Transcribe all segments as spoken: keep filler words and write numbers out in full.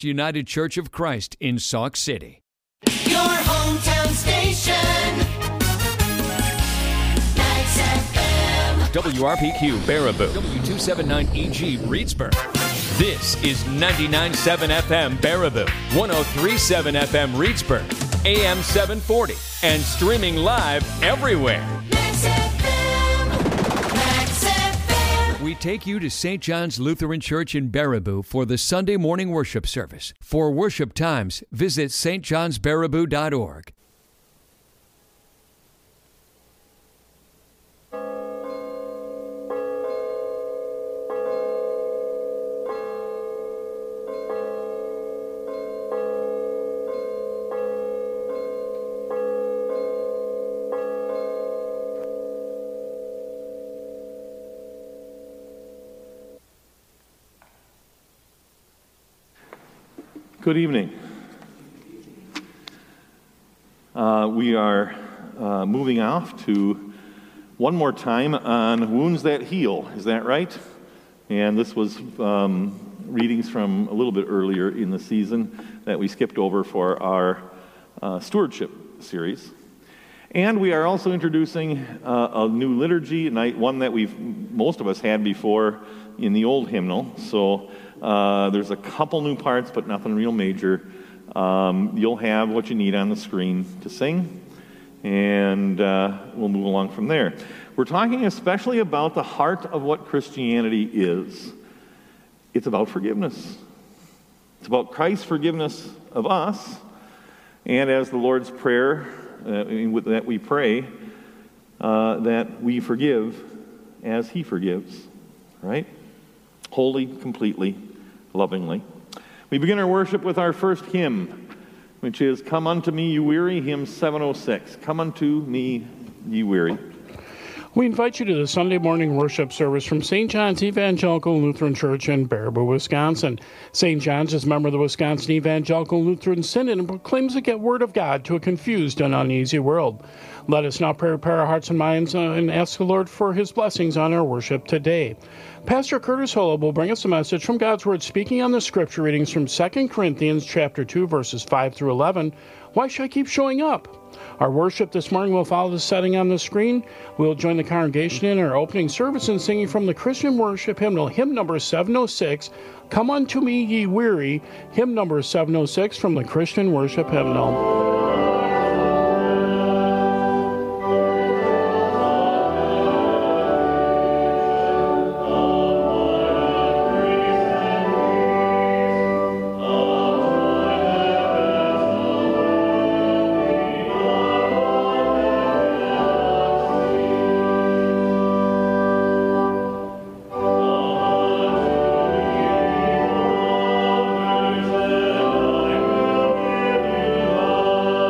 United Church of Christ in Sauk City. Your hometown station. Nice F M. W R P Q Baraboo. W two seventy-nine E G Reedsburg. This is ninety-nine point seven F M Baraboo. one oh three point seven F M Reedsburg. A M seven forty. And streaming live everywhere. Nice F M. Nice F M. We take you to Saint John's Lutheran Church in Baraboo for the Sunday morning worship service. For worship times, visit s t johns baraboo dot org. Good evening. Uh, we are uh, moving off to one more time on Wounds That Heal. Is that right? And this was um, readings from a little bit earlier in the season that we skipped over for our uh, stewardship series. And we are also introducing uh, a new liturgy, night one that we've most of us had before in the old hymnal. So uh, there's a couple new parts, but nothing real major. Um, you'll have what you need on the screen to sing, and uh, we'll move along from there. We're talking especially about the heart of what Christianity is. It's about forgiveness. It's about Christ's forgiveness of us, and as the Lord's Prayer uh, that we pray, uh, that we forgive as He forgives, right? Wholly, completely, lovingly. We begin our worship with our first hymn, which is Come Unto Me, Ye Weary, hymn seven oh six. Come unto me, ye weary. We invite you to the Sunday morning worship service from Saint John's Evangelical Lutheran Church in Baraboo, Wisconsin. Saint John's is a member of the Wisconsin Evangelical Lutheran Synod and proclaims the Word of God to a confused and uneasy world. Let us now prepare our hearts and minds uh, and ask the Lord for His blessings on our worship today. Pastor Curtis Holo will bring us a message from God's Word, speaking on the scripture readings from Second Corinthians chapter two, verses five through eleven. Why should I keep showing up? Our worship this morning will follow the setting on the screen. We'll join the congregation in our opening service in singing from the Christian worship hymnal, hymn number seven oh six, Come Unto Me, Ye Weary, hymn number seven oh six from the Christian worship hymnal. Oh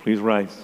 Please rise.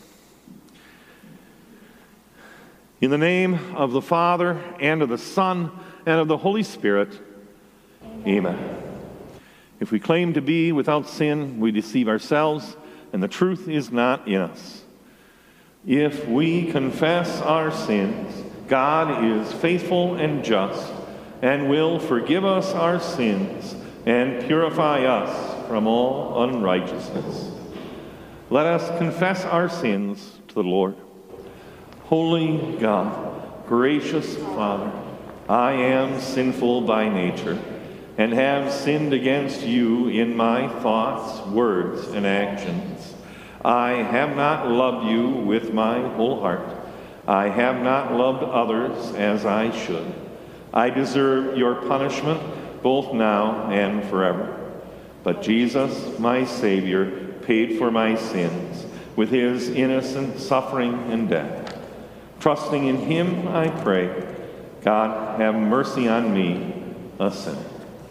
In the name of the Father, and of the Son, and of the Holy Spirit, amen. If we claim to be without sin, we deceive ourselves, and the truth is not in us. If we confess our sins, God is faithful and just, and will forgive us our sins and purify us from all unrighteousness. Let us confess our sins to the Lord. Holy God, gracious Father, I am sinful by nature, and have sinned against you in my thoughts, words, and actions. I have not loved you with my whole heart. I have not loved others as I should. I deserve your punishment both now and forever. But Jesus, my Savior, paid for my sins with his innocent suffering and death. Trusting in him, I pray, God, have mercy on me, a sinner.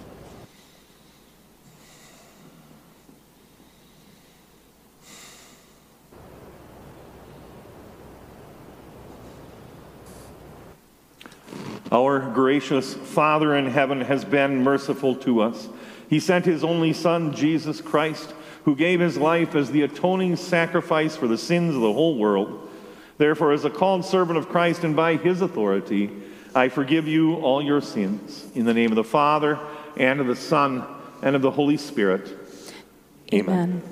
Our gracious Father in heaven has been merciful to us. He sent his only Son, Jesus Christ, who gave his life as the atoning sacrifice for the sins of the whole world. Therefore, as a called servant of Christ and by his authority, I forgive you all your sins. In the name of the Father, and of the Son, and of the Holy Spirit. Amen.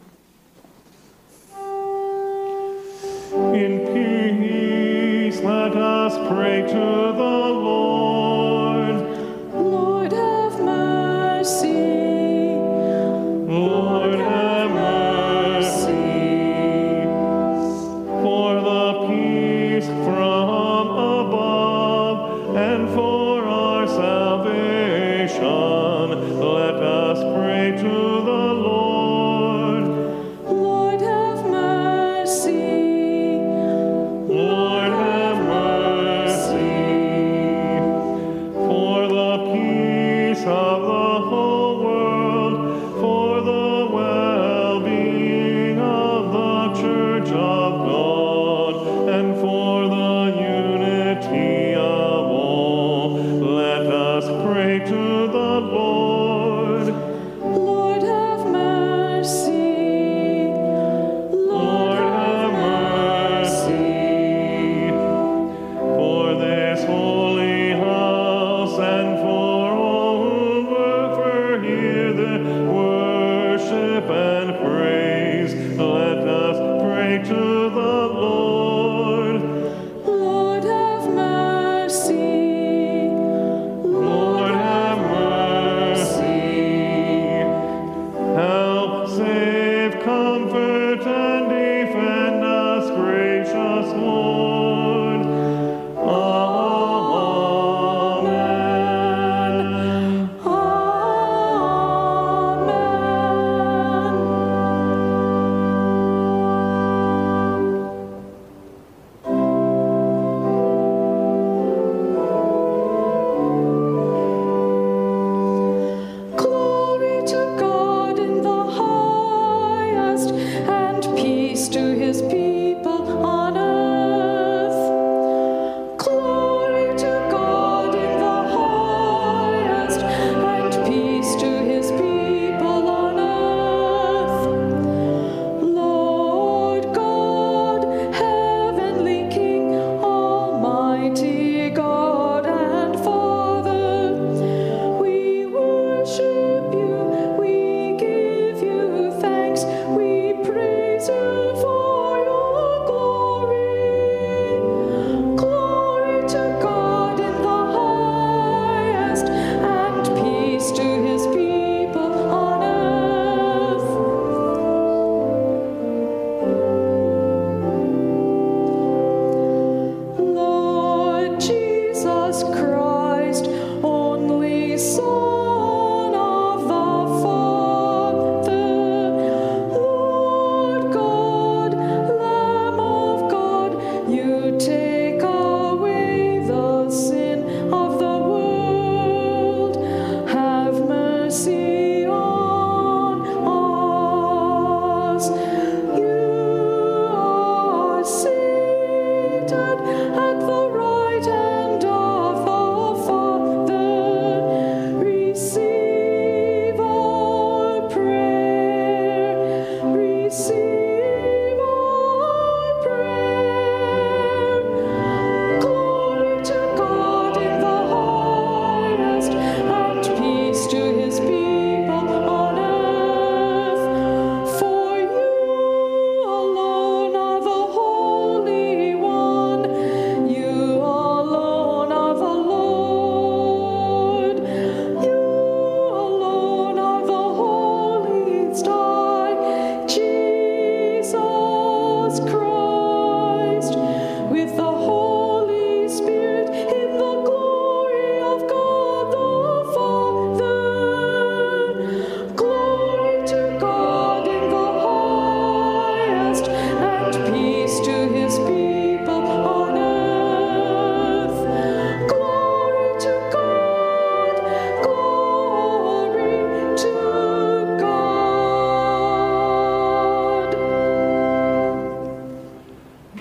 Amen. In peace, let us pray to the Lord. Lord, have mercy. Lord, have mercy. For the peace from above and for our salvation, let us pray to the Lord. Lord, have mercy. Lord, have mercy.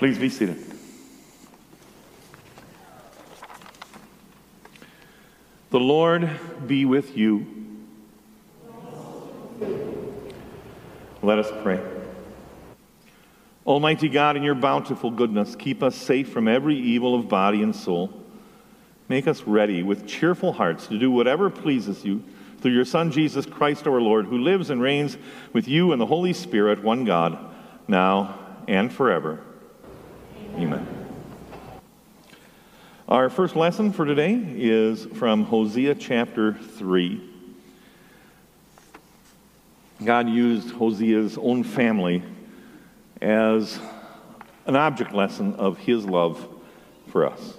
Please be seated. The Lord be with you. Let us pray. Almighty God, in your bountiful goodness, keep us safe from every evil of body and soul. Make us ready with cheerful hearts to do whatever pleases you through your Son, Jesus Christ our Lord, who lives and reigns with you and the Holy Spirit, one God, now and forever. Amen. Our first lesson for today is from Hosea chapter three. God used Hosea's own family as an object lesson of his love for us.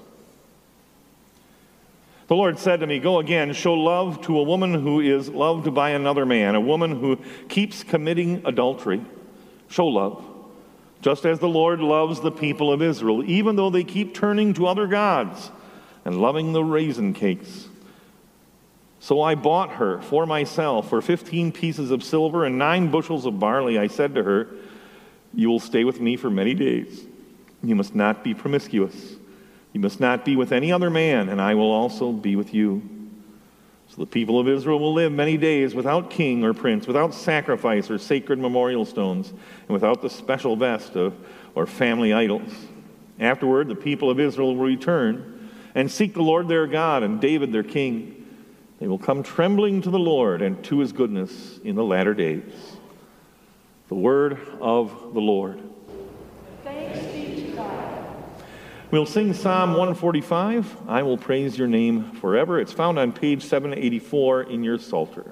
The Lord said to me, "Go again, show love to a woman who is loved by another man, a woman who keeps committing adultery. Show love, just as the Lord loves the people of Israel, even though they keep turning to other gods and loving the raisin cakes. So I bought her for myself for fifteen pieces of silver and nine bushels of barley. I said to her, 'You will stay with me for many days. You must not be promiscuous. You must not be with any other man, and I will also be with you.' So the people of Israel will live many days without king or prince, without sacrifice or sacred memorial stones, and without the special vest of, or family idols. Afterward, the people of Israel will return and seek the Lord their God and David their king. They will come trembling to the Lord and to his goodness in the latter days." The word of the Lord. Thanks be to God. We'll sing Psalm one forty-five, "I Will Praise Your Name Forever." It's found on page seven eighty-four in your Psalter.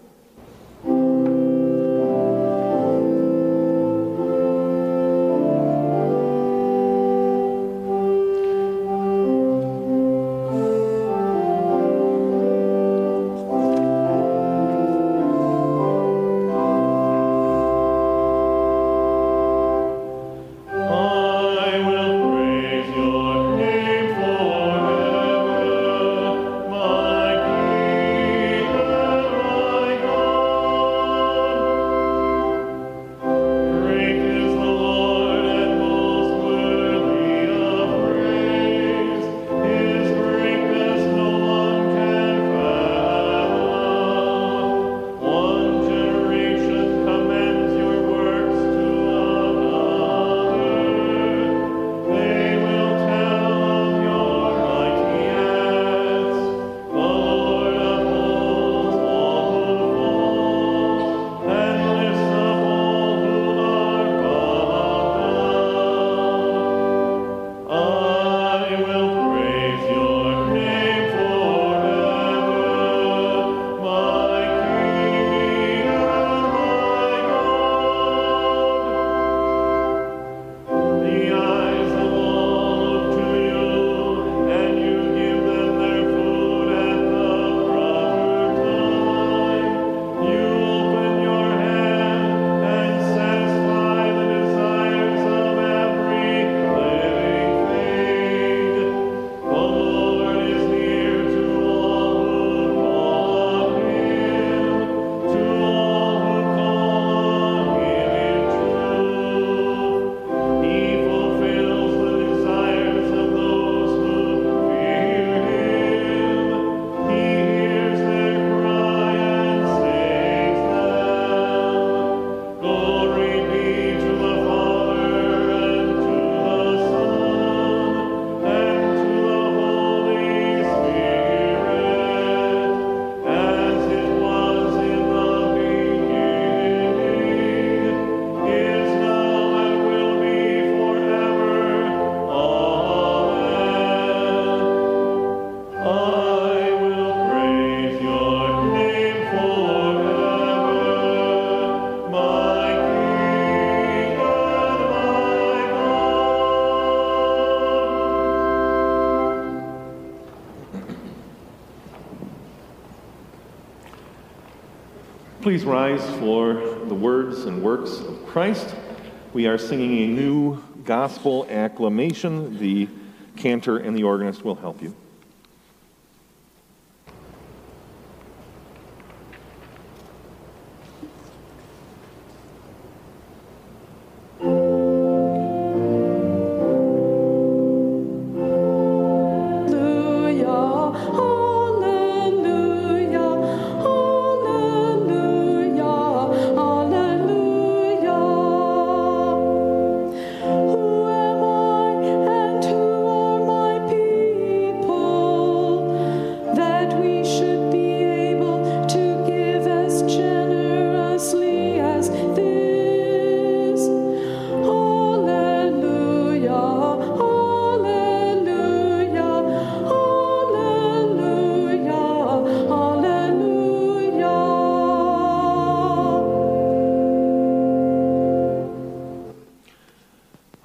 Please rise for the words and works of Christ. We are singing a new gospel acclamation. The cantor and the organist will help you.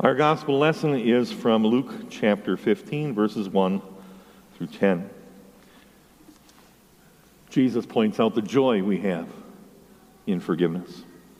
Our gospel lesson is from Luke chapter fifteen, verses one through ten. Jesus points out the joy we have in forgiveness.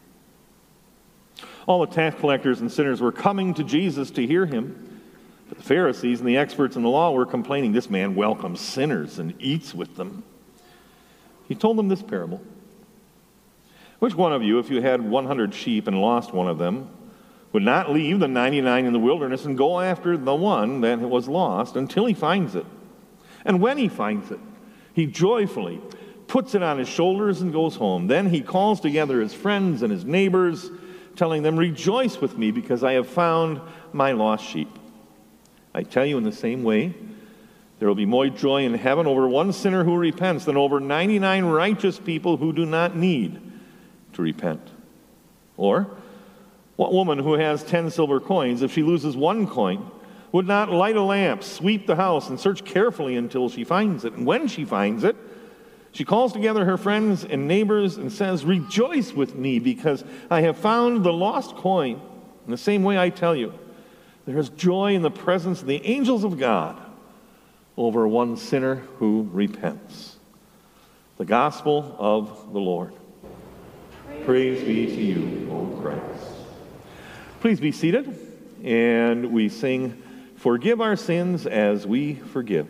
All the tax collectors and sinners were coming to Jesus to hear him, but the Pharisees and the experts in the law were complaining, "This man welcomes sinners and eats with them." He told them this parable. "Which one of you, if you had one hundred sheep and lost one of them, would not leave the ninety-nine in the wilderness and go after the one that was lost until he finds it? And when he finds it, he joyfully puts it on his shoulders and goes home. Then he calls together his friends and his neighbors, telling them, 'Rejoice with me, because I have found my lost sheep.' I tell you, in the same way, there will be more joy in heaven over one sinner who repents than over ninety-nine righteous people who do not need to repent. Or, what woman who has ten silver coins, if she loses one coin, would not light a lamp, sweep the house, and search carefully until she finds it? And when she finds it, she calls together her friends and neighbors and says, 'Rejoice with me, because I have found the lost coin.' In the same way, I tell you, there is joy in the presence of the angels of God over one sinner who repents." The gospel of the Lord. Praise be to you, O Christ. Please be seated, and we sing, "Forgive Our Sins as We Forgive."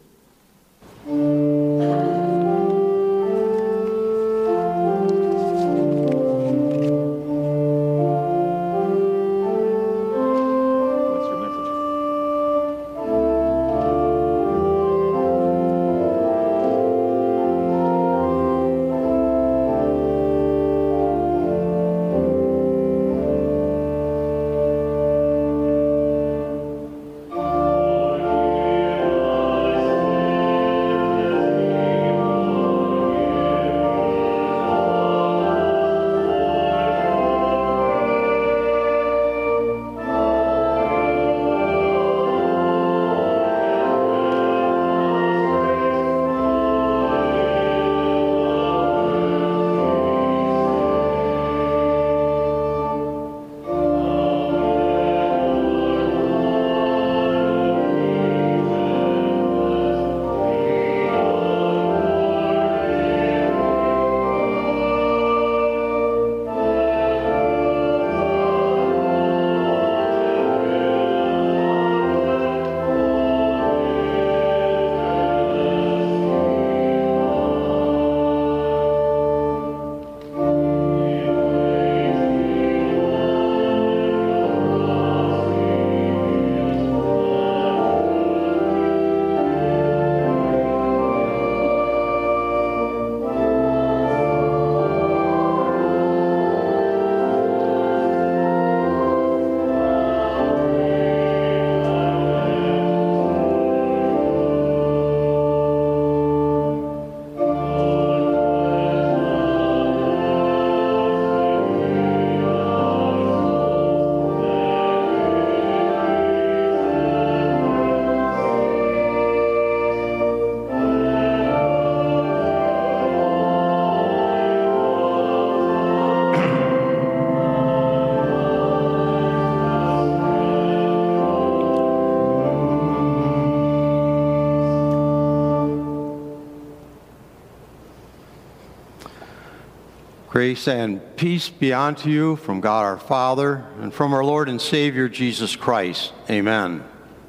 Grace and peace be unto you from God our Father and from our Lord and Savior Jesus Christ. Amen.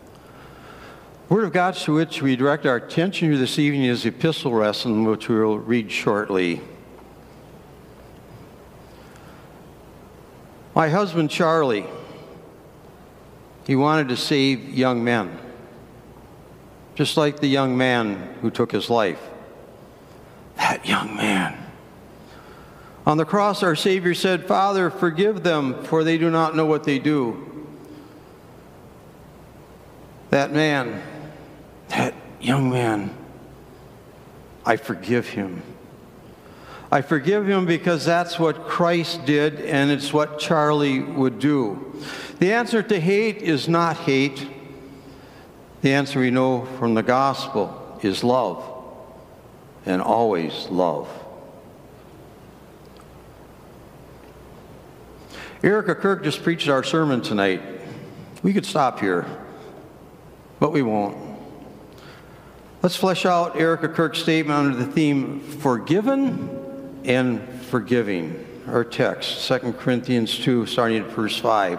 The Word of God to which we direct our attention here this evening is the epistle lesson, which we will read shortly. My husband Charlie, he wanted to save young men, just like the young man who took his life. That young man. On the cross, our Savior said, "Father, forgive them, for they do not know what they do." That man, that young man, I forgive him. I forgive him because that's what Christ did, and it's what Charlie would do. The answer to hate is not hate. The answer we know from the gospel is love, and always love. Erica Kirk just preached our sermon tonight. We could stop here, but we won't. Let's flesh out Erica Kirk's statement under the theme, forgiven and forgiving. Our text, Second Corinthians two, starting at verse five.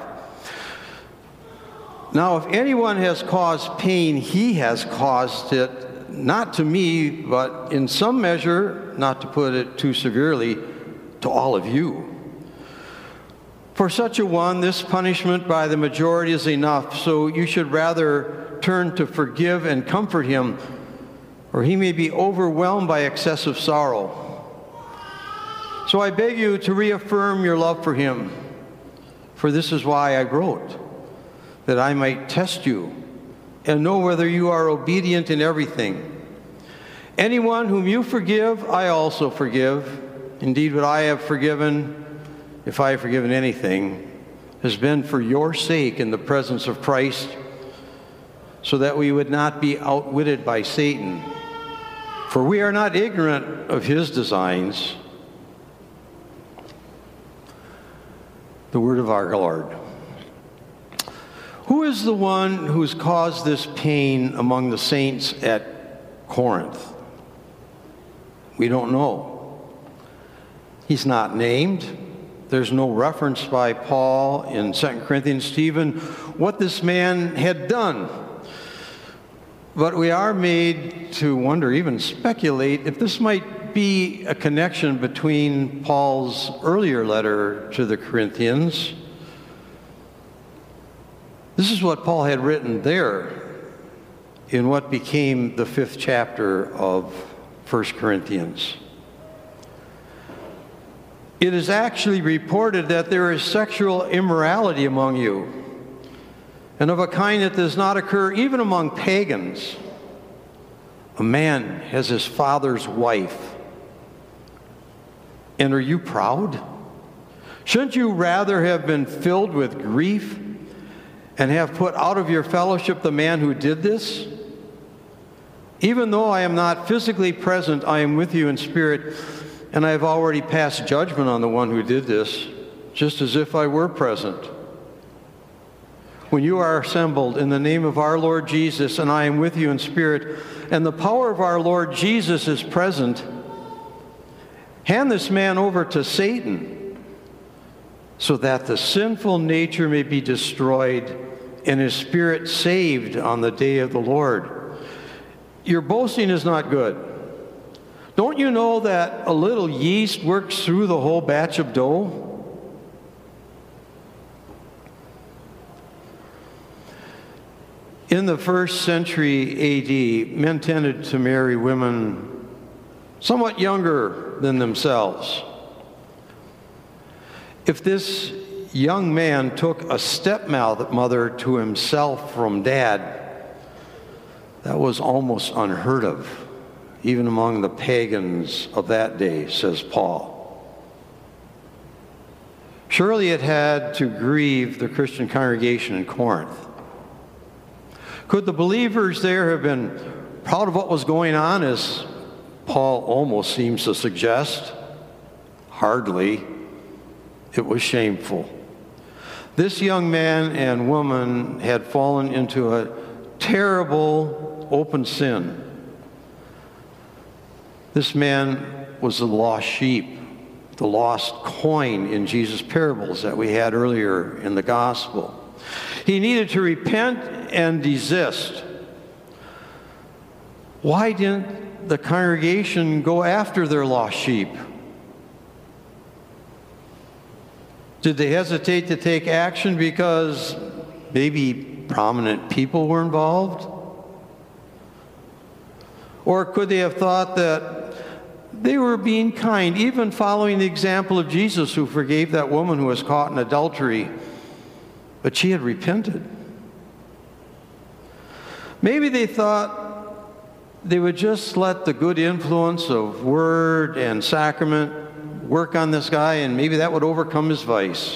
Now, if anyone has caused pain, he has caused it, not to me, but in some measure, not to put it too severely, to all of you. For such a one, this punishment by the majority is enough, so you should rather turn to forgive and comfort him, or he may be overwhelmed by excessive sorrow. So I beg you to reaffirm your love for him, for this is why I wrote, that I might test you and know whether you are obedient in everything. Anyone whom you forgive, I also forgive. Indeed, what I have forgiven, if I have forgiven anything, has been for your sake in the presence of Christ, so that we would not be outwitted by Satan. For we are not ignorant of his designs. The word of our Lord. Who is the one who's caused this pain among the saints at Corinth? We don't know. He's not named. There's no reference by Paul in Second Corinthians to even what this man had done. But we are made to wonder, even speculate, if this might be a connection between Paul's earlier letter to the Corinthians. This is what Paul had written there in what became the fifth chapter of First Corinthians. It is actually reported that there is sexual immorality among you, and of a kind that does not occur even among pagans. A man has his father's wife. And are you proud? Shouldn't you rather have been filled with grief and have put out of your fellowship the man who did this? Even though I am not physically present, I am with you in spirit, and I have already passed judgment on the one who did this, just as if I were present. When you are assembled in the name of our Lord Jesus, and I am with you in spirit, and the power of our Lord Jesus is present, hand this man over to Satan, so that the sinful nature may be destroyed and his spirit saved on the day of the Lord. Your boasting is not good. Don't you know that a little yeast works through the whole batch of dough? In the first century A D, men tended to marry women somewhat younger than themselves. If this young man took a stepmother to himself from dad, that was almost unheard of, even among the pagans of that day, says Paul. Surely it had to grieve the Christian congregation in Corinth. Could the believers there have been proud of what was going on, as Paul almost seems to suggest? Hardly. It was shameful. This young man and woman had fallen into a terrible open sin. This man was the lost sheep, the lost coin in Jesus' parables that we had earlier in the gospel. He needed to repent and desist. Why didn't the congregation go after their lost sheep? Did they hesitate to take action because maybe prominent people were involved? Or could they have thought that they were being kind, even following the example of Jesus, who forgave that woman who was caught in adultery, but she had repented? Maybe they thought they would just let the good influence of word and sacrament work on this guy, and maybe that would overcome his vice.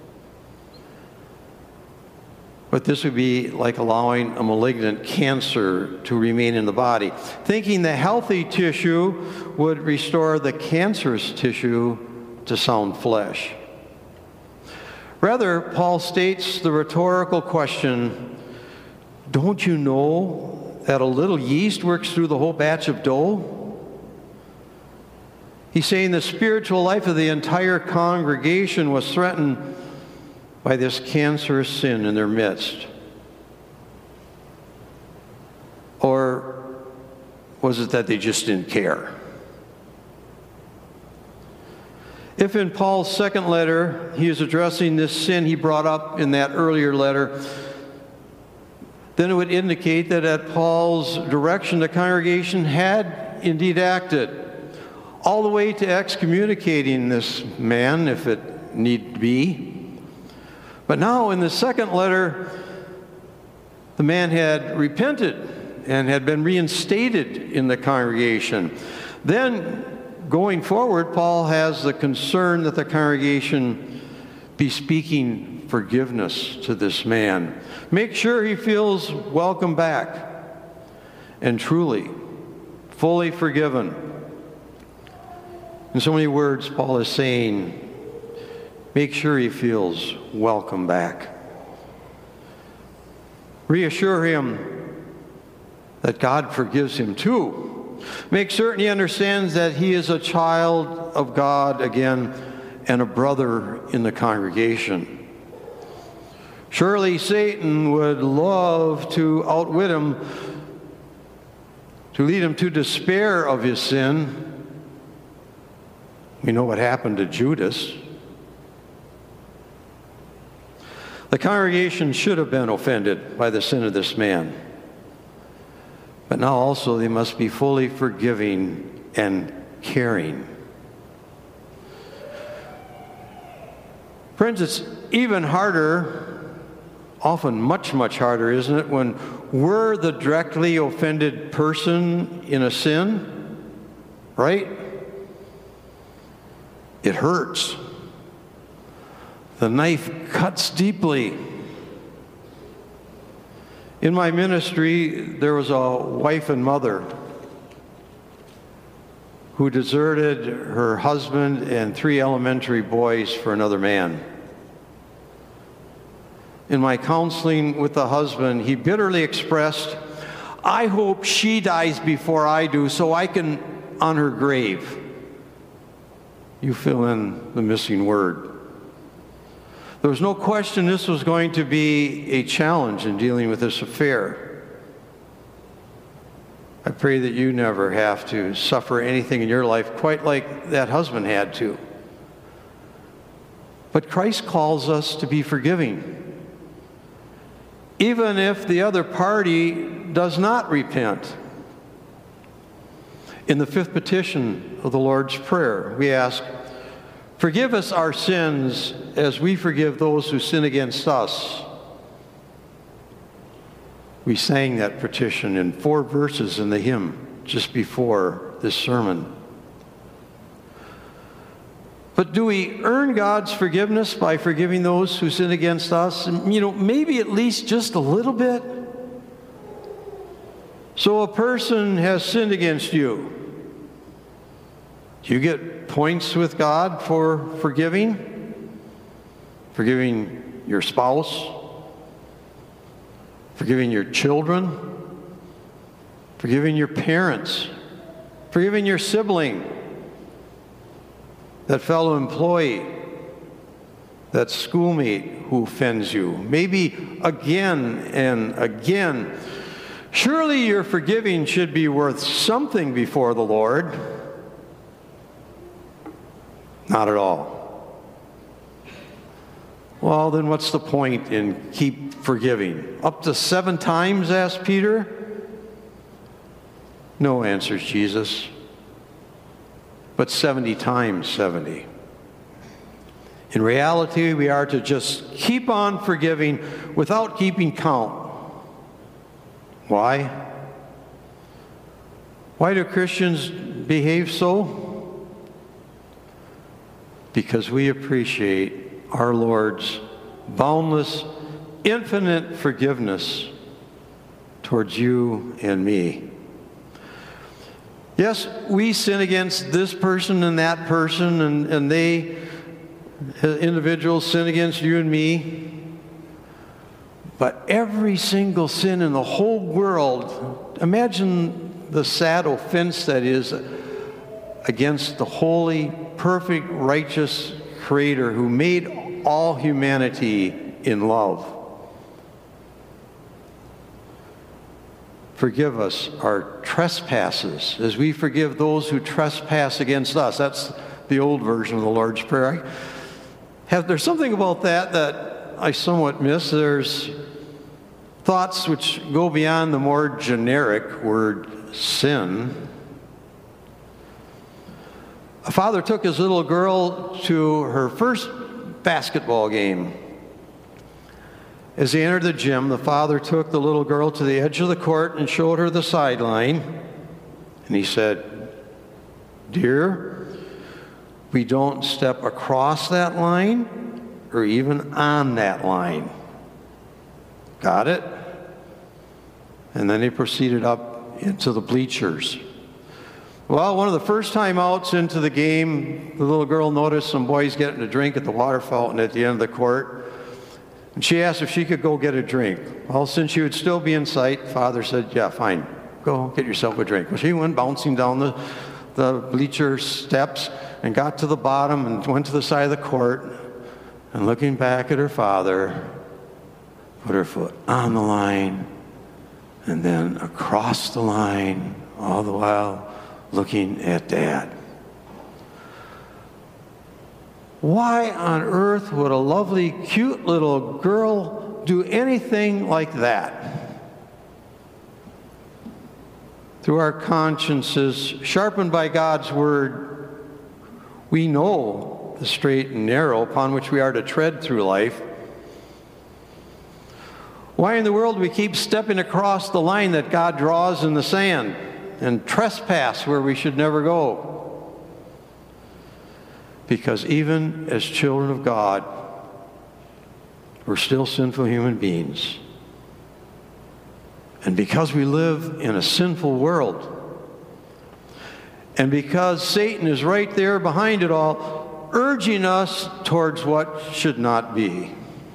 But this would be like allowing a malignant cancer to remain in the body, thinking the healthy tissue would restore the cancerous tissue to sound flesh. Rather, Paul states the rhetorical question, don't you know that a little yeast works through the whole batch of dough? He's saying the spiritual life of the entire congregation was threatened by this cancerous sin in their midst. Or was it that they just didn't care? If in Paul's second letter he is addressing this sin he brought up in that earlier letter, then it would indicate that at Paul's direction the congregation had indeed acted, all the way to excommunicating this man if it need be. But now in the second letter, the man had repented and had been reinstated in the congregation. Then, going forward, Paul has the concern that the congregation be speaking forgiveness to this man. Make sure he feels welcome back and truly, fully forgiven. In so many words, Paul is saying, make sure he feels welcome back. Reassure him that God forgives him too. Make certain he understands that he is a child of God again and a brother in the congregation. Surely Satan would love to outwit him, to lead him to despair of his sin. We know what happened to Judas. The congregation should have been offended by the sin of this man. But now also they must be fully forgiving and caring. Friends, it's even harder, often much, much harder, isn't it, when we're the directly offended person in a sin, right? It hurts. The knife cuts deeply. In my ministry, there was a wife and mother who deserted her husband and three elementary boys for another man. In my counseling with the husband, he bitterly expressed, I hope she dies before I do so I can on her grave. You fill in the missing word. There was no question this was going to be a challenge in dealing with this affair. I pray that you never have to suffer anything in your life quite like that husband had to. But Christ calls us to be forgiving, even if the other party does not repent. In the fifth petition of the Lord's Prayer, we ask, forgive us our sins as we forgive those who sin against us. We sang that petition in four verses in the hymn just before this sermon. But do we earn God's forgiveness by forgiving those who sin against us? And, you know, maybe at least just a little bit. So a person has sinned against you. Do you get points with God for forgiving? Forgiving your spouse? Forgiving your children? Forgiving your parents? Forgiving your sibling? That fellow employee? That schoolmate who offends you? Maybe again and again. Surely your forgiving should be worth something before the Lord. Not at all. Well, then what's the point in keep forgiving? Up to seven times, asked Peter? No, answers Jesus. But seventy times seventy. In reality, we are to just keep on forgiving without keeping count. Why? Why do Christians behave so? Because we appreciate our Lord's boundless, infinite forgiveness towards you and me. Yes, we sin against this person and that person, and, and they Individuals sin against you and me. But every single sin in the whole world, imagine the sad offense that is against the holy, perfect, righteous Creator who made all humanity in love. Forgive us our trespasses as we forgive those who trespass against us. That's the old version of the Lord's Prayer. I have, there's something about that that I somewhat miss. There's thoughts which go beyond the more generic word sin. A father took his little girl to her first basketball game. As they entered the gym, the father took the little girl to the edge of the court and showed her the sideline. And he said, "Dear, we don't step across that line or even on that line. Got it?" And then he proceeded up into the bleachers. Well, one of the first timeouts into the game, the little girl noticed some boys getting a drink at the water fountain at the end of the court. And she asked if she could go get a drink. Well, since she would still be in sight, Father said, "Yeah, fine. Go get yourself a drink." Well, she went bouncing down the, the bleacher steps and got to the bottom and went to the side of the court. And looking back at her father, put her foot on the line and then across the line, all the while looking at Dad. Why on earth would a lovely, cute little girl do anything like that? Through our consciences, sharpened by God's Word, we know the straight and narrow upon which we are to tread through life. Why in the world do we keep stepping across the line that God draws in the sand and trespass where we should never go? Because even as children of God, we're still sinful human beings. And because we live in a sinful world, and because Satan is right there behind it all, urging us towards what should not be.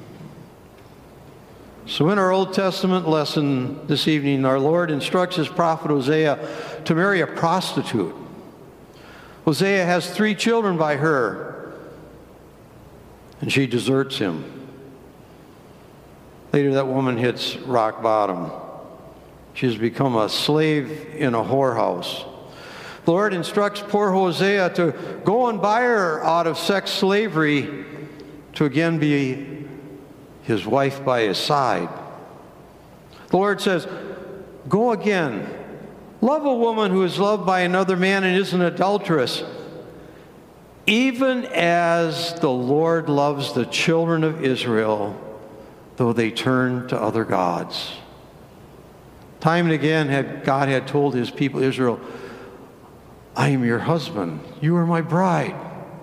So in our Old Testament lesson this evening, our Lord instructs his prophet Hosea to marry a prostitute. Hosea has three children by her, and she deserts him. Later, that woman hits rock bottom. She has become a slave in a whorehouse. The Lord instructs poor Hosea to go and buy her out of sex slavery to again be his wife by his side. The Lord says, "Go again. Love a woman who is loved by another man and is an adulteress, even as the Lord loves the children of Israel, though they turn to other gods." Time and again, had God had told his people Israel, "I am your husband. You are my bride."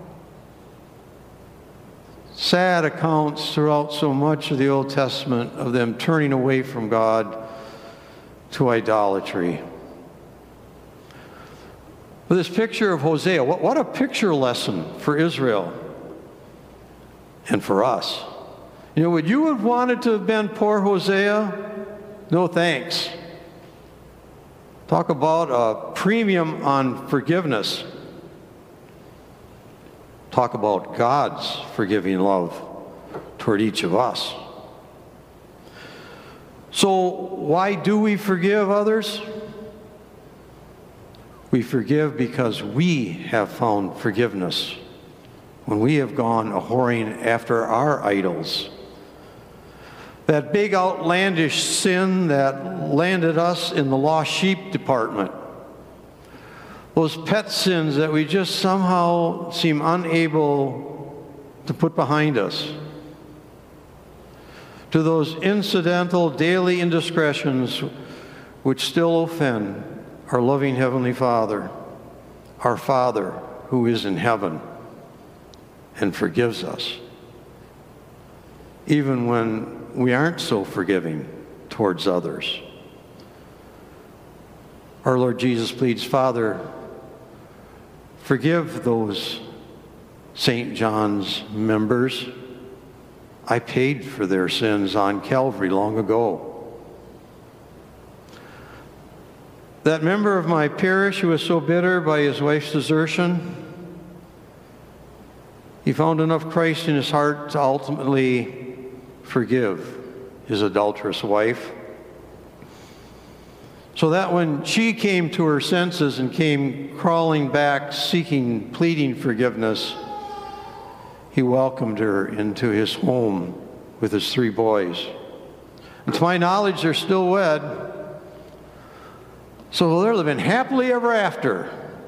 Sad accounts throughout so much of the Old Testament of them turning away from God to idolatry. But this picture of Hosea, what, what a picture lesson for Israel and for us. You know, would you have wanted to have been poor Hosea? No thanks. Talk about a premium on forgiveness. Talk about God's forgiving love toward each of us. So why do we forgive others? We forgive because we have found forgiveness when we have gone a-whoring after our idols. That big outlandish sin that landed us in the lost sheep department. Those pet sins that we just somehow seem unable to put behind us. To those incidental daily indiscretions which still offend our loving Heavenly Father, our Father who is in heaven and forgives us, even when we aren't so forgiving towards others. Our Lord Jesus pleads, "Father, forgive those Saint John's members. I paid for their sins on Calvary long ago. That member of my parish who was so bitter by his wife's desertion, he found enough Christ in his heart to ultimately forgive his adulterous wife, so that when she came to her senses and came crawling back, seeking, pleading forgiveness, he welcomed her into his home with his three boys. And to my knowledge, they're still wed. So they're living happily ever after.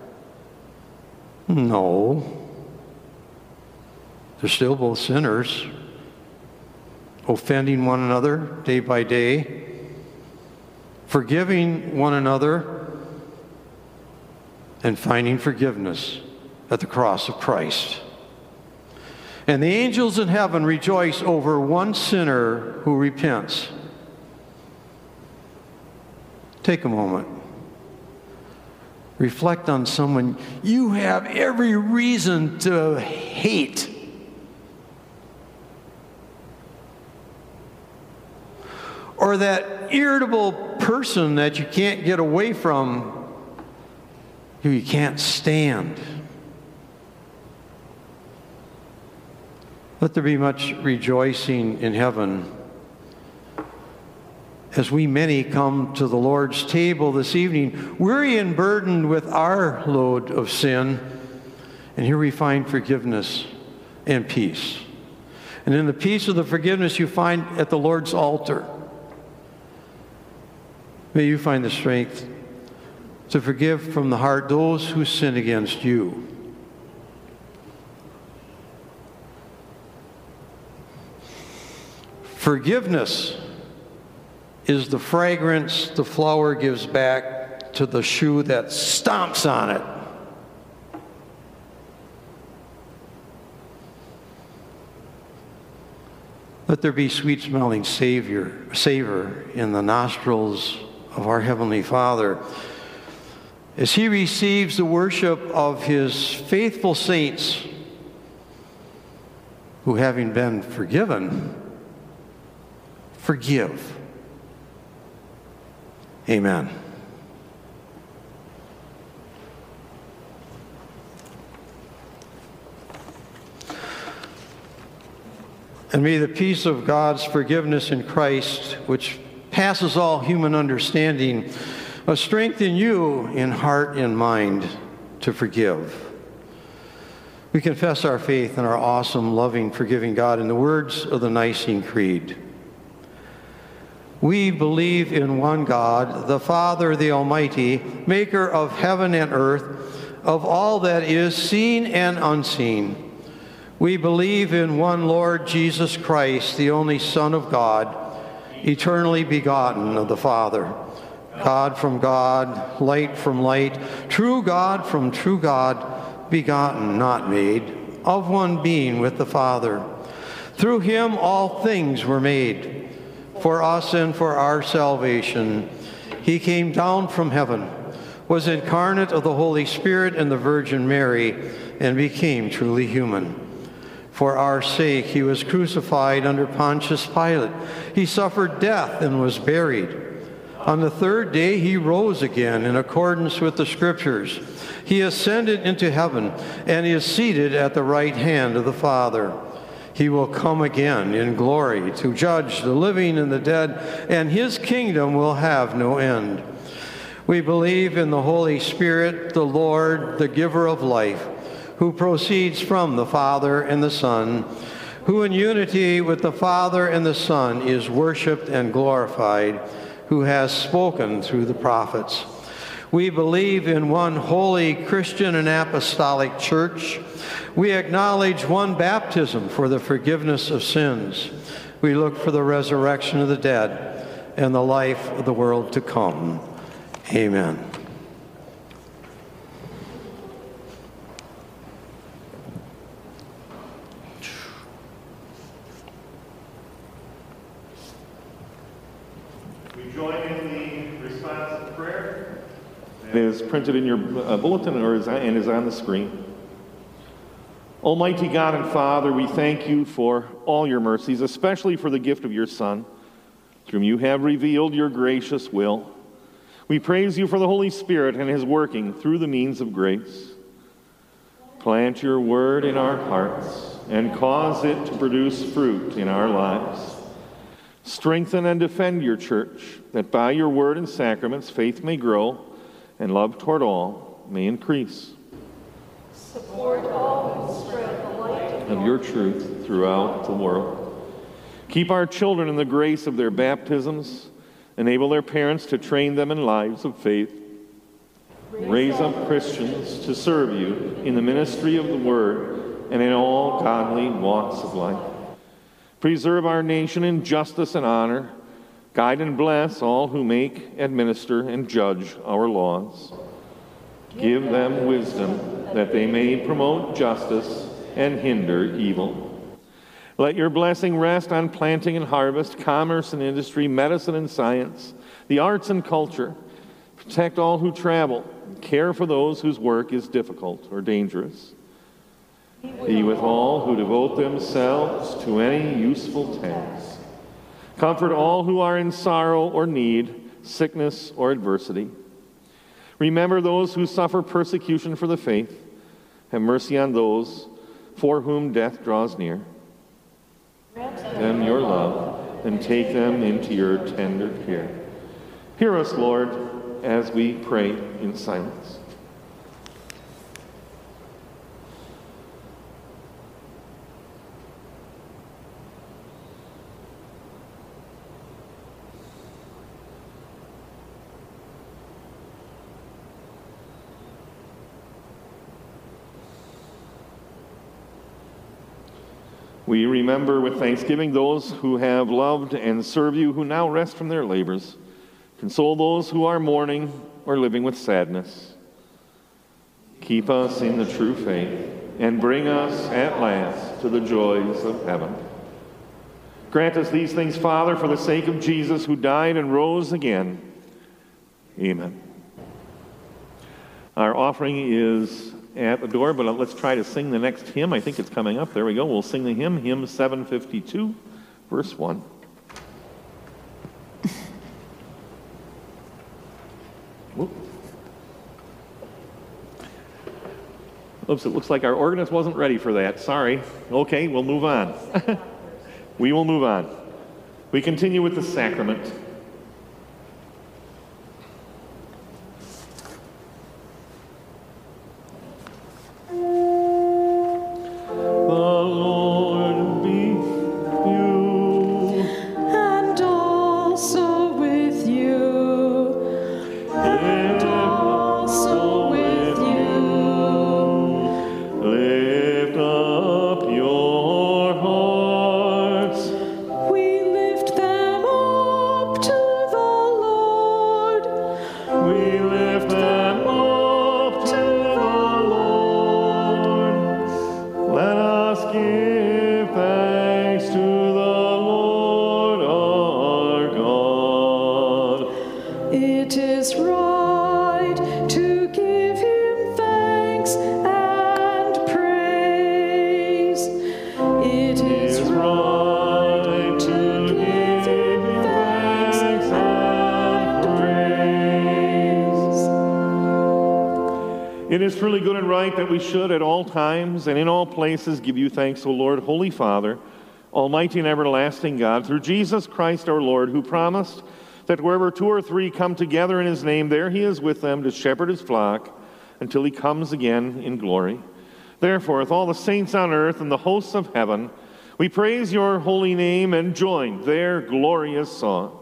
No. They're still both sinners, offending one another day by day, forgiving one another, and finding forgiveness at the cross of Christ. And the angels in heaven rejoice over one sinner who repents. Take a moment. Reflect on someone you have every reason to hate. Or that irritable person that you can't get away from, who you can't stand. Let there be much rejoicing in heaven as we many come to the Lord's table this evening, weary and burdened with our load of sin. And here we find forgiveness and peace. And in the peace of the forgiveness you find at the Lord's altar, may you find the strength to forgive from the heart those who sin against you. Forgiveness is the fragrance the flower gives back to the shoe that stomps on it. Let there be sweet-smelling savior, savor in the nostrils of our Heavenly Father as He receives the worship of His faithful saints who, having been forgiven, forgive. Amen. And may the peace of God's forgiveness in Christ, which passes all human understanding, uh, strengthen you in heart and mind to forgive. We confess our faith in our awesome, loving, forgiving God in the words of the Nicene Creed. We believe in one God, the Father, the Almighty, maker of heaven and earth, of all that is seen and unseen. We believe in one Lord Jesus Christ, the only Son of God, eternally begotten of the Father, God from God, light from light, true God from true God, begotten, not made, of one being with the Father. Through Him all things were made. For us and for our salvation, He came down from heaven, was incarnate of the Holy Spirit and the Virgin Mary, and became truly human. For our sake He was crucified under Pontius Pilate. He suffered death and was buried. On the third day He rose again in accordance with the Scriptures. He ascended into heaven and is seated at the right hand of the Father. He will come again in glory to judge the living and the dead, and His kingdom will have no end. We believe in the Holy Spirit, the Lord, the giver of life, who proceeds from the Father and the Son, who in unity with the Father and the Son is worshiped and glorified, who has spoken through the prophets. We believe in one holy Christian and apostolic church. We acknowledge one baptism for the forgiveness of sins. We look for the resurrection of the dead and the life of the world to come. Amen. We join in the response to prayer. It is printed in your uh, bulletin or is, and is on the screen. Almighty God and Father, we thank you for all your mercies, especially for the gift of your Son, through whom you have revealed your gracious will. We praise you for the Holy Spirit and his working through the means of grace. Plant your word in our hearts and cause it to produce fruit in our lives. Strengthen and defend your church, that by your word and sacraments faith may grow and love toward all may increase. Support all who spread the light Of your truth throughout the world. Keep our children in the grace of their baptisms. Enable their parents to train them in lives of faith. Raise up Christians to serve you in the ministry of the word and in all godly walks of life. Preserve our nation in justice and honor. Guide and bless all who make, administer, and judge our laws. Give them wisdom that they may promote justice and hinder evil. Let your blessing rest on planting and harvest, commerce and industry, medicine and science, the arts and culture. Protect all who travel, and care for those whose work is difficult or dangerous. Be with all who devote themselves to any useful task. Comfort all who are in sorrow or need, sickness or adversity. Remember those who suffer persecution for the faith. Have mercy on those for whom death draws near. Grant them your love and take them into your tender care. Hear us, Lord, as we pray in silence. We remember with thanksgiving those who have loved and serve you, who now rest from their labors. Console those who are mourning or living with sadness. Keep us in the true faith and bring us at last to the joys of heaven. Grant us these things, Father, for the sake of Jesus, who died and rose again. Amen. Our offering is at the door, but let's try to sing the next hymn. I think it's coming up. There we go. We'll sing the hymn, hymn seven fifty-two, verse one. Whoop. Oops, it looks like our organist wasn't ready for that. Sorry. Okay, we'll move on. We will move on. We continue with the sacrament. It is truly good and right that we should at all times and in all places give you thanks, O Lord, Holy Father, Almighty and everlasting God, through Jesus Christ our Lord, who promised that wherever two or three come together in his name, there he is with them to shepherd his flock until he comes again in glory. Therefore, with all the saints on earth and the hosts of heaven, we praise your holy name and join their glorious song.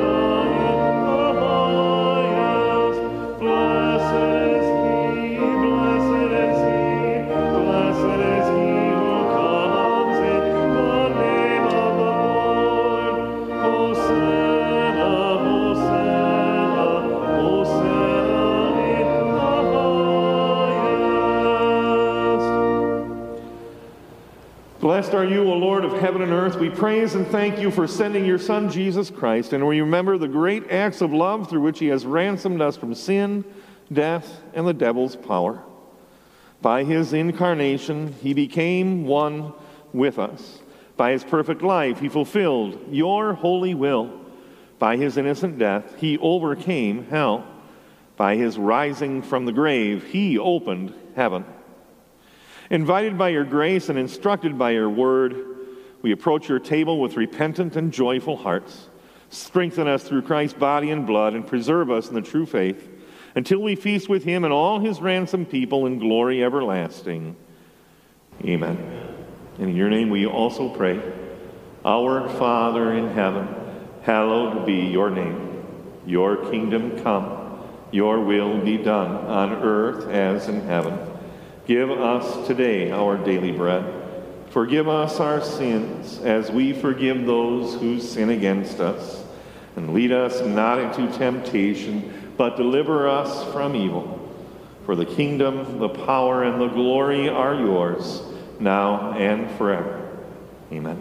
Blessed is he. Blessed are you, O Lord of heaven and earth. We praise and thank you for sending your Son, Jesus Christ, and we remember the great acts of love through which he has ransomed us from sin, death, and the devil's power. By his incarnation, he became one with us. By his perfect life, he fulfilled your holy will. By his innocent death, he overcame hell. By his rising from the grave, he opened heaven. Invited by your grace and instructed by your word, we approach your table with repentant and joyful hearts. Strengthen us through Christ's body and blood and preserve us in the true faith until we feast with him and all his ransomed people in glory everlasting. Amen. And in your name we also pray. Our Father in heaven, hallowed be your name. Your kingdom come, your will be done on earth as in heaven. Give us today our daily bread. Forgive us our sins as we forgive those who sin against us. And lead us not into temptation, but deliver us from evil. For the kingdom, the power, and the glory are yours, now and forever. Amen.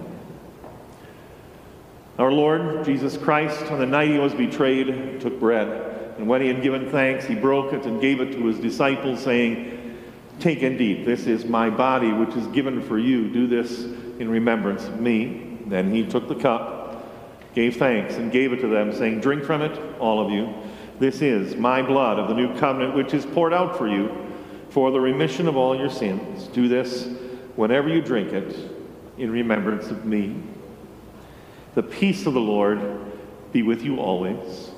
Our Lord Jesus Christ, on the night he was betrayed, took bread. And when he had given thanks, he broke it and gave it to his disciples, saying, "Take and eat. This is my body, which is given for you. Do this in remembrance of me." Then he took the cup, gave thanks, and gave it to them, saying, "Drink from it, all of you. This is my blood of the new covenant, which is poured out for you for the remission of all your sins. Do this whenever you drink it in remembrance of me." The peace of the Lord be with you always.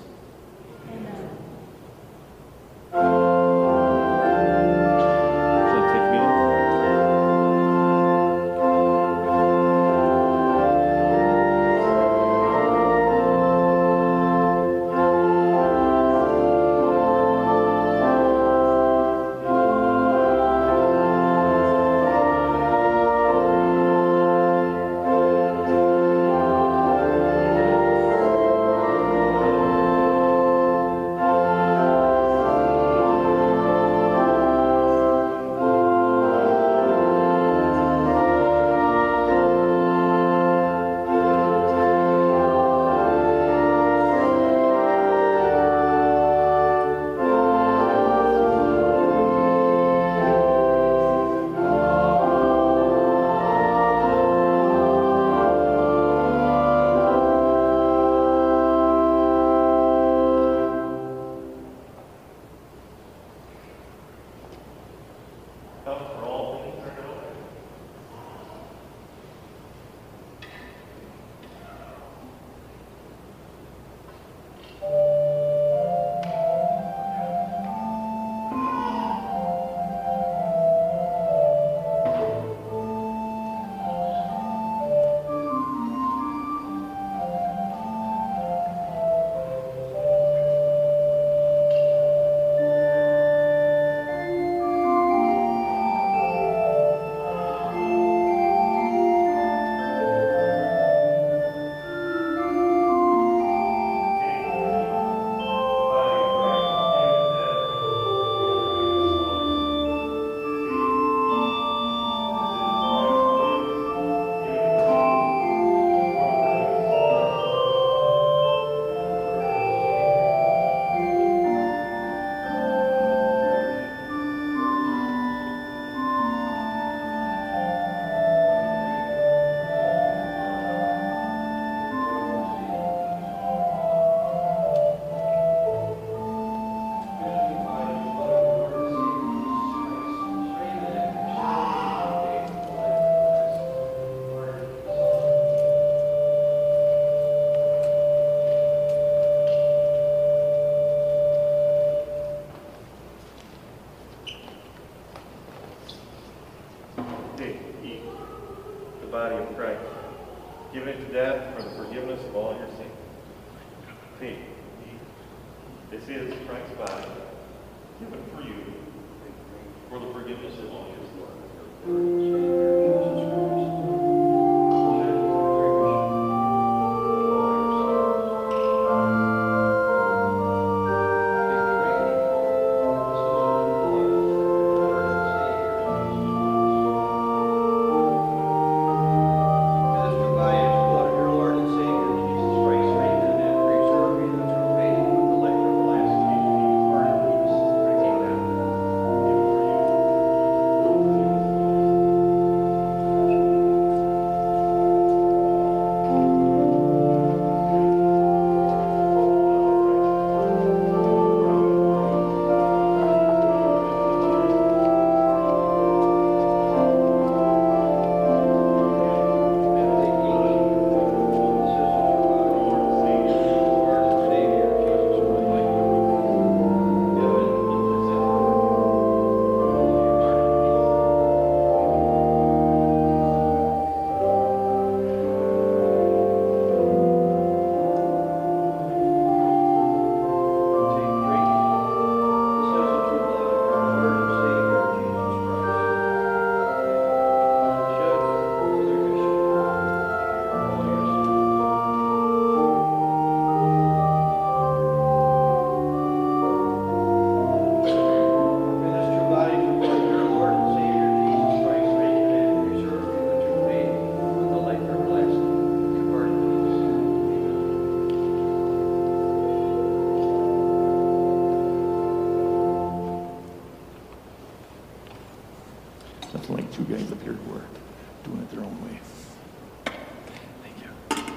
Body of Christ, given to death for the forgiveness of all your sins. Take, eat. This is Christ's body, given for you for the forgiveness of all your sins. two guys up here who are doing it their own way. Thank you.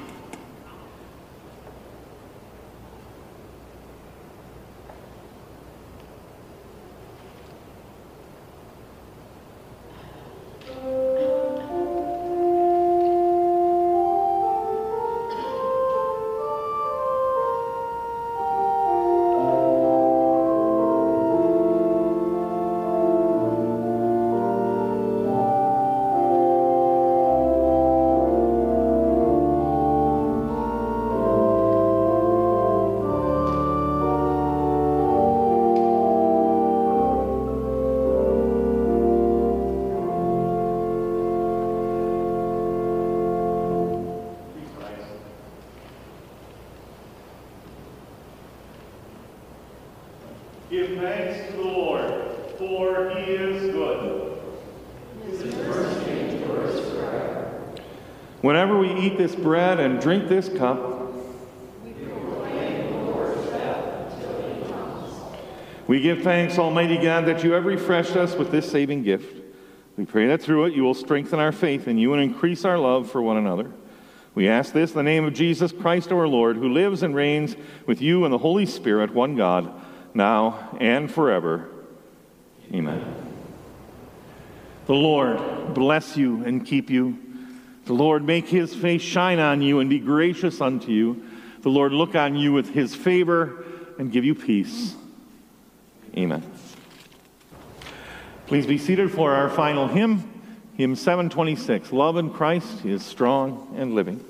Give thanks to the Lord, for he is good. His mercy endures forever. Whenever we eat this bread and drink this cup, We proclaim the Lord's death until he comes. we give thanks, Almighty God, that you have refreshed us with this saving gift. We pray that through it you will strengthen our faith in you and increase our love for one another. We ask this in the name of Jesus Christ our Lord, who lives and reigns with you and the Holy Spirit, one God, now and forever. Amen. The Lord bless you and keep you. The Lord make his face shine on you and be gracious unto you. The Lord look on you with his favor and give you peace. Amen. Please be seated for our final hymn, hymn seven twenty-six, Love in Christ is Strong and Living.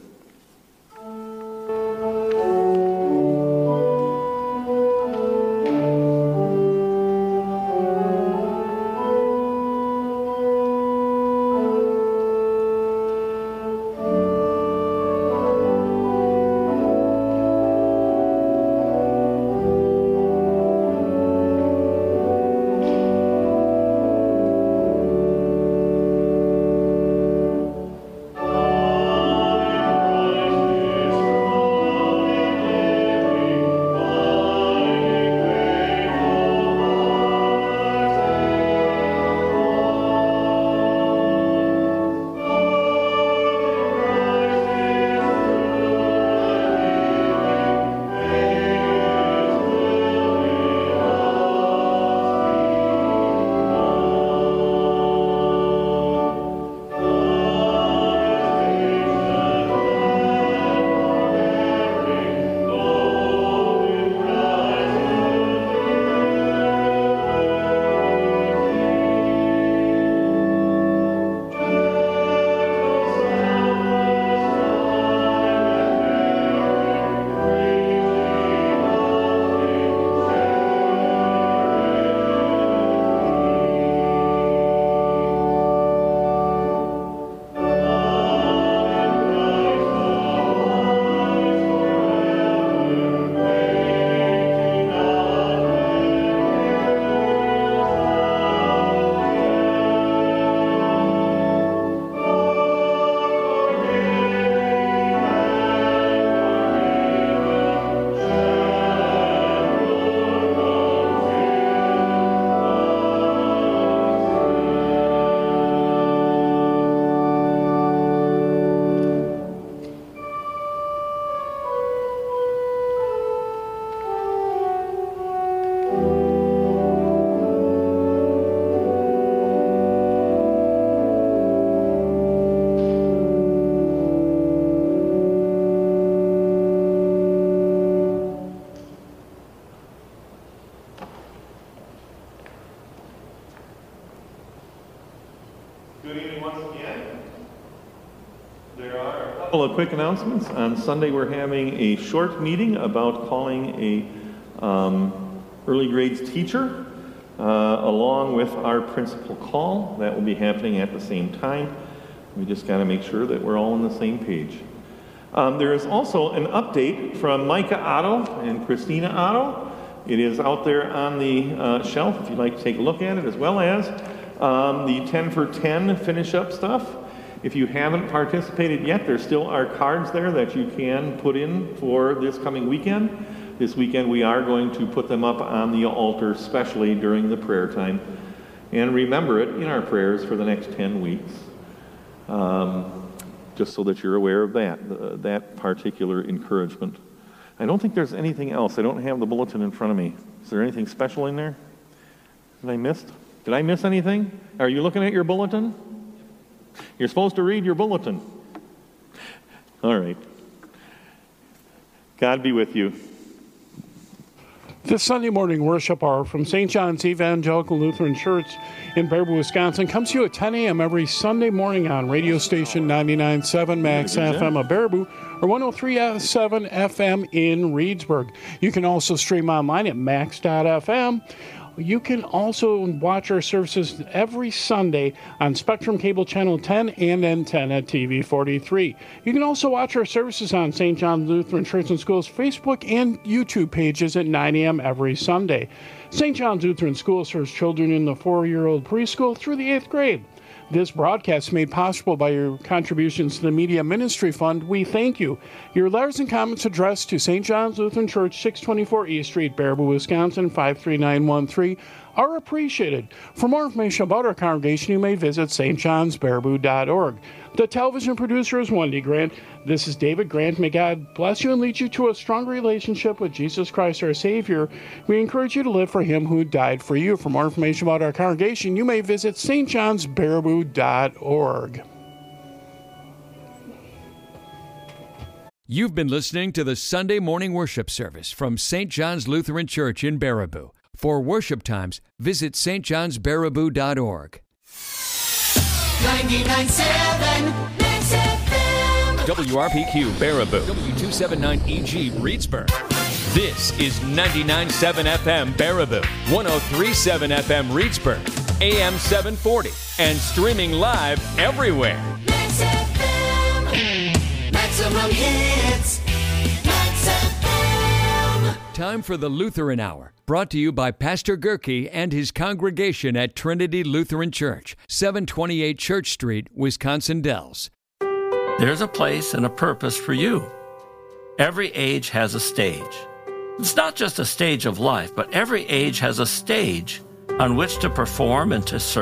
Good evening once again. There are a couple of quick announcements. On Sunday, we're having a short meeting about calling a um, early grades teacher, uh, along with our principal call. That will be happening at the same time. We just got to make sure that we're all on the same page. Um, there is also an update from Micah Otto and Christina Otto. It is out there on the uh, shelf if you'd like to take a look at it, as well as um, the ten for ten finish-up stuff. If you haven't participated yet, there still are cards there that you can put in for this coming weekend. This weekend we are going to put them up on the altar, especially during the prayer time. and remember it in our prayers for the next ten weeks, um, just so that you're aware of that, uh, that particular encouragement. I don't think there's anything else. I don't have the bulletin in front of me. Is there anything special in there that I missed? Did I miss anything? Are you looking at your bulletin? You're supposed to read your bulletin. All right. God be with you. This Sunday morning worship hour from Saint John's Evangelical Lutheran Church in Baraboo, Wisconsin comes to you at ten a.m. every Sunday morning on radio station ninety-nine point seven Max F M of Baraboo or one oh three point seven F M in Reedsburg. You can also stream online at max dot f m. You can also watch our services every Sunday on Spectrum Cable Channel ten and N ten at T V forty-three. You can also watch our services on Saint John's Lutheran Church and School's Facebook and YouTube pages at nine a.m. every Sunday. Saint John's Lutheran School serves children in the four-year-old preschool through the eighth grade. This broadcast is made possible by your contributions to the Media Ministry Fund. We thank you. Your letters and comments addressed to Saint John's Lutheran Church, six twenty-four East Street, Baraboo, Wisconsin, five three nine one three, are appreciated. For more information about our congregation, you may visit s t johns baraboo dot org. The television producer is Wendy Grant. This is David Grant. May God bless you and lead you to a strong relationship with Jesus Christ, our Savior. We encourage you to live for Him who died for you. For more information about our congregation, you may visit s t johns baraboo dot org. You've been listening to the Sunday morning worship service from Saint John's Lutheran Church in Baraboo. For worship times, visit s t johns baraboo dot org. ninety-nine point seven Max F M. W R P Q Baraboo, W two seventy-nine E G Reedsburg. This is ninety-nine point seven F M Baraboo, one oh three point seven F M Reedsburg, A M seven forty, and streaming live everywhere. Max F M. Maximum hits. Max F M. Time for the Lutheran Hour, brought to you by Pastor Gerke and his congregation at Trinity Lutheran Church, seven twenty-eight Church Street, Wisconsin Dells. There's a place and a purpose for you. Every age has a stage. It's not just a stage of life, but every age has a stage on which to perform and to serve.